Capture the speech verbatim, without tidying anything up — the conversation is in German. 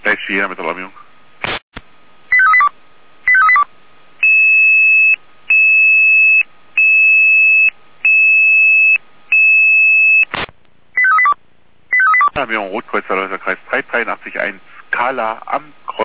Gleich vier mit Alarmierung. Alarmierung Rotkreuz, Kreis drei drei acht eins, Kala am Kreuz.